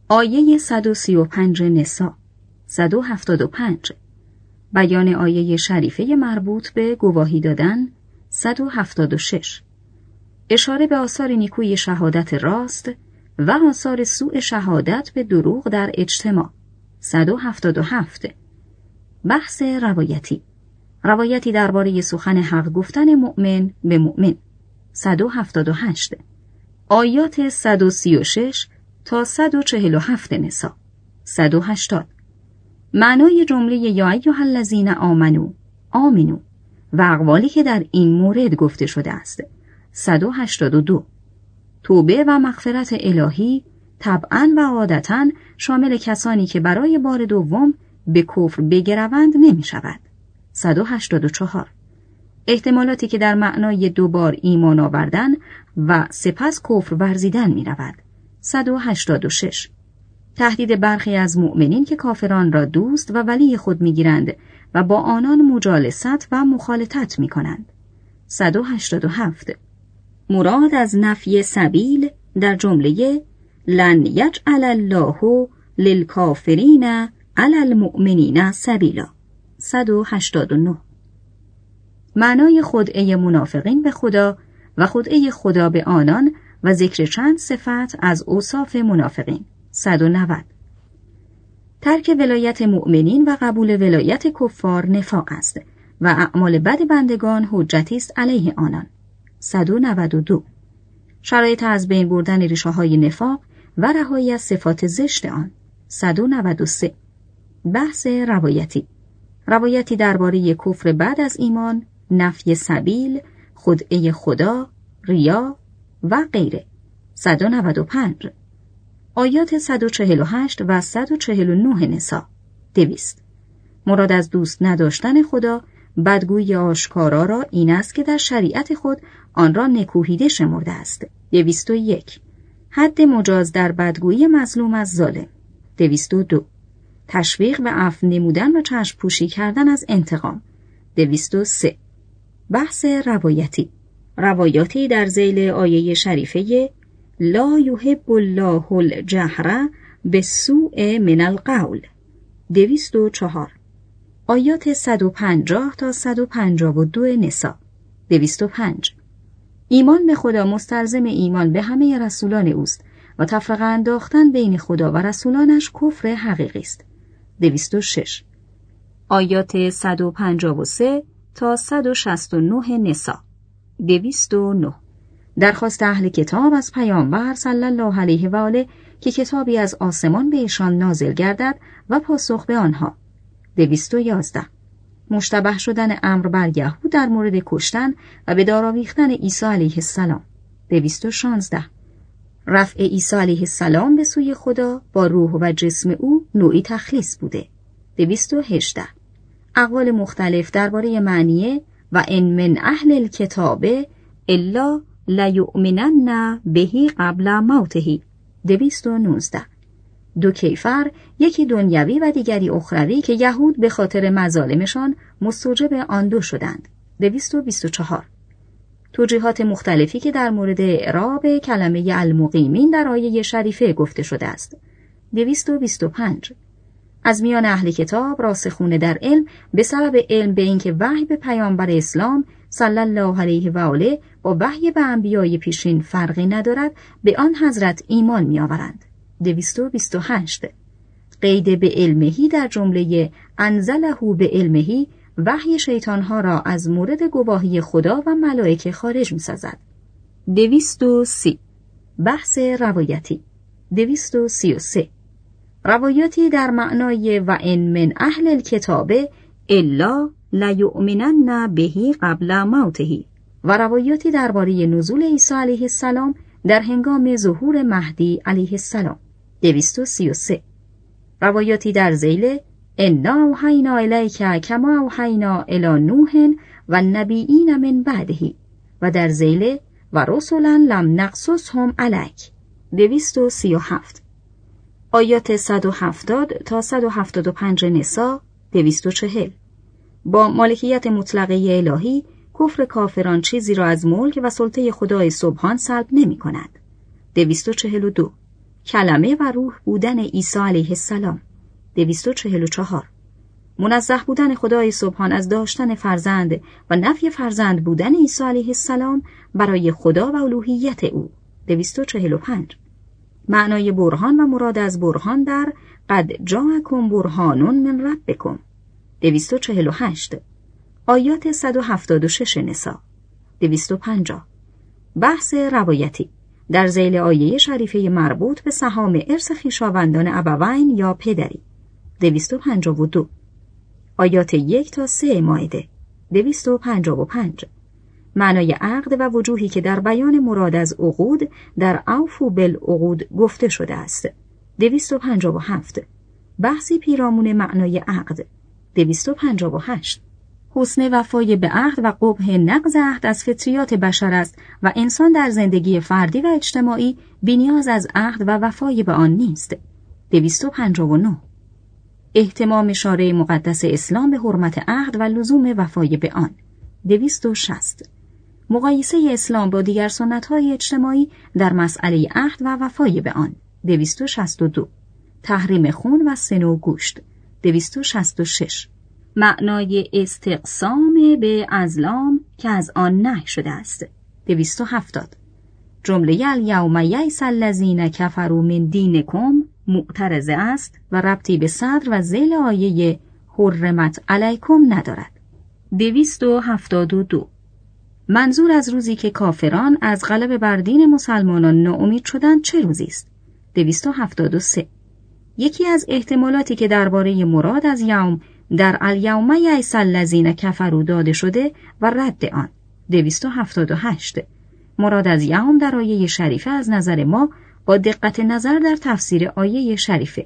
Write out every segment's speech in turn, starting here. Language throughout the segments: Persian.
آیه 135 نساء 175. بیان آیه شریفه مربوط به گواهی دادن 176. اشاره به آثار نیکوی شهادت راست و آثار سوء شهادت به دروغ در اجتماع 177. بحث روایتی درباره سخن حق گفتن مؤمن به مؤمن 178. آیات 136 تا 147 نساء 180. معنای جمله یا ایها الذین آمنو و اقوالی که در این مورد گفته شده است 182. توبه و مغفرت الهی طبعاً و عادتاً شامل کسانی که برای بار دوم به کفر بگروند نمی شود 184. احتمالاتی که در معنای دوبار ایمان آوردن و سپس کفر ورزیدن می رود 186. تهدید برخی از مؤمنین که کافران را دوست و ولی خود می گیرند و با آنان مجالست و مخالطت می کنند 187. مراد از نفی سبیل در جمله لن یجعل الله للکافرین علی المؤمنین سبیلا 189. معنای خدعه منافقین به خدا و خدعه خدا به آنان و ذکر چند صفت از اوصاف منافقین 190. ترک ولایت مؤمنین و قبول ولایت کفار نفاق است و اعمال بد بندگان حجتی است علیه آنان 192. شرایط از بین بردن ریشه‌های نفاق و رهایی از صفات زشت آن 193. بحث روایتی درباره کفر بعد از ایمان، نفی سبیل، خدعه خدا، ریا و غیره 195. آیات 148 و 149 نساء 200. مراد از دوست نداشتن خدا بدگویی آشکارا را این است که در شریعت خود آن را نکوهیده شمرده است 201. حد مجاز در بدگویی مظلوم از ظالم 202. تشویق و عفو نمودن و چشم پوشی کردن از انتقام 203. بحث روایاتی در ذیل آیه شریفه لا یحب الله الجهر بالسوء من القول 204. آیات 150 تا 152 نساء 205. ایمان به خدا مستلزم ایمان به همه رسولان اوست و تفرقه انداختن بین خدا و رسولانش کفر حقیقی است 206. آیات 153 تا 169 نساء 209. درخواست اهل کتاب از پیامبر صلی الله علیه و آله که کتابی از آسمان به ایشان نازل گردد و پاسخ به آنها 211. مشتبه شدن امر بر یهود در مورد کشتن و به دار آویختن عیسی علیه السلام 216. رفع عیسی علیه السلام به سوی خدا با روح و جسم او نوعی تخلیص بوده 218. اقوال مختلف درباره معنیه و ان من اهل الکتاب الا لیؤمنن به قبل موته 219. دو کیفر، یکی دنیوی و دیگری اخروی که یهود به خاطر مظالمشان مستوجب آن دو شدند 224. توجیهات مختلفی که در مورد اعراب کلمه المقیمین در آیه شریفه گفته شده است 225. از میان اهل کتاب راسخون در علم به سبب علم به اینکه وحی به پیامبر اسلام صلی الله علیه و آله با وحی به انبیای پیشین فرقی ندارد به آن حضرت ایمان می‌آورند 228. قید به علمهی در جمله انزله به علمهی وحی شیطانها را از مورد گواهی خدا و ملائکه خارج می‌سازد 230. بحث 233. روایاتی در معنای و ان من اهل الکتاب الا لیؤمنن به قبل موته و روایاتی درباره نزول عیسی علیه السلام در هنگام ظهور مهدی علیه السلام 233. روایاتی در ذیل انا اوحینا الیک کما اوحینا الی نوح و النبیین من بعده و در ذیل و رسلا لم نقصصهم علیک 237. آیات 170 تا 175 نساء 240. با مالکیت مطلقه الهی کفر کافران چیزی را از ملک و سلطه خدای سبحان سلب نمی کند 242. کلمه و روح بودن عیسی علیه السلام. 244 منزه بودن خدای سبحان از داشتن فرزند و نفی فرزند بودن عیسی علیه السلام برای خدا و الوهیت او. 245 معنای برهان و مراد از برهان در قد جاءکم برهان من ربکم. 248 آیات 176 نساء. 250 بحث روایتی در ذیل آیه شریفه مربوط به سهام ارث خویشاوندان ابوین یا پدری. 252 آیات 1 تا 3 مائده. 255 معنای عقد و وجوهی که در بیان مراد از عقود در اوفوا بالعقود گفته شده است. 257 بحثی پیرامون معنای عقد. 258 حسن وفای به عهد و قبح نقض عهد از فطریات بشر است و انسان در زندگی فردی و اجتماعی بی‌نیاز از عهد و وفای به آن نیست. 259 اهتمام شارع مقدس اسلام به حرمت عهد و لزوم وفای به آن. 260 مقایسه اسلام با دیگر سنت‌های اجتماعی در مسئله عهد و وفای به آن. 262 تحریم خون و سن و گوشت. 266 معنای استقسام به ازلام که از آن نهی شده است. 270 جمله الیوم یئس الذین کفروا من دینکم معترضه است و ربطی به صدر و ذیل آیه حرمت علیکم ندارد. 272 منظور از روزی که کافران از غلبه بر دین مسلمانان ناامید شدند چه روزی است؟ 273 یکی از احتمالاتی که درباره مراد از یوم در الیوم یئس الذین کفروا داده شده و رد آن. 278 مراد از یوم در آیه شریفه از نظر ما با دقت نظر در تفسیر آیه شریفه.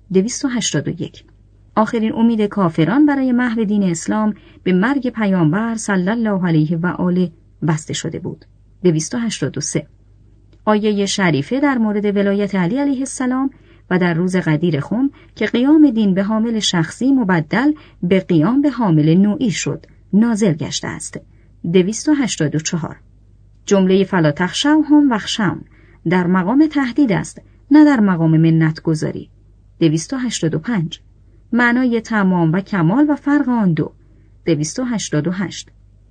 281 آخرین امید کافران برای محو دین اسلام به مرگ پیامبر صلی الله علیه و آله بسته شده بود. 283 آیه شریفه در مورد ولایت علی علیه السلام و در روز غدیر خم که قیام دین به حامل شخصی مبدل به قیام به حامل نوعی شد نازل گشته است. 284 جمله فلا تخشوهم واخشون در مقام تهدید است نه در مقام منت گذاری. 285 معنای تمام و کمال و فرق آن دو. 288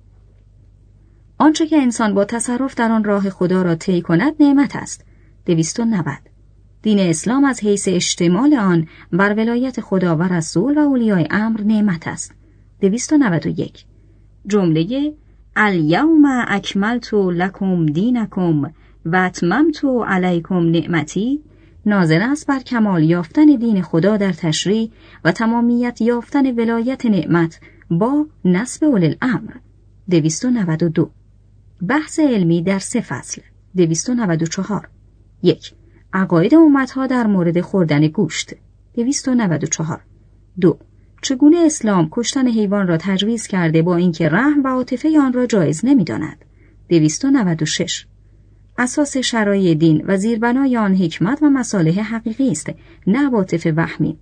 آنچه که انسان با تصرف در آن راه خدا را طی کند نعمت است. 290 دین اسلام از حیث اشتمال آن بر ولایت خدا و رسول و اولیای امر نعمت است. 291 جمله الیوم اکملت لکم دینکم و اتممت علیکم نعمتی ناظر است بر کمال یافتن دین خدا در تشریع و تمامیت یافتن ولایت نعمت با نصب اولی الامر. 292 بحث علمی در 3 فصل. 294 1 عقاید امتها در مورد خوردن گوشت. 294 2 چگونه اسلام کشتن حیوان را تجویز کرده با اینکه رحم و عاطفه آن را جایز نمی‌داند. 296 اساس شرایع دین و زیربنای آن حکمت و مصالح حقیقی است نه عواطف وهمی.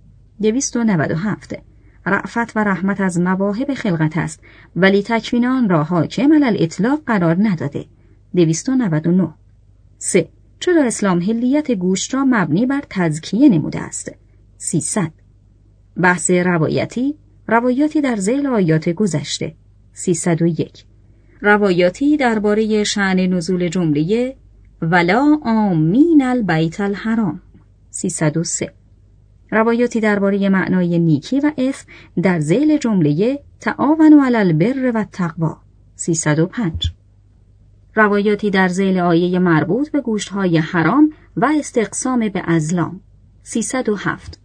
297 رأفت و رحمت از مواهب خلقت است ولی تکوین آن را حاکم علی الاطلاق قرار نداده. 299 3 چرا اسلام حلیت گوشت را مبنی بر تزکیه نموده است؟ 300 بحث روایاتی در ذیل آیات گذشته. 301 روایاتی درباره شأن نزول جمله ولا آمین البیت الحرام. 303 روایاتی درباره معنای نیکی و اثم در ذیل جمله تعاونوا علی البر و التقوا. 305 روایاتی در ذیل آیه مربوط به گوشت‌های حرام و استقسام به ازلام. 307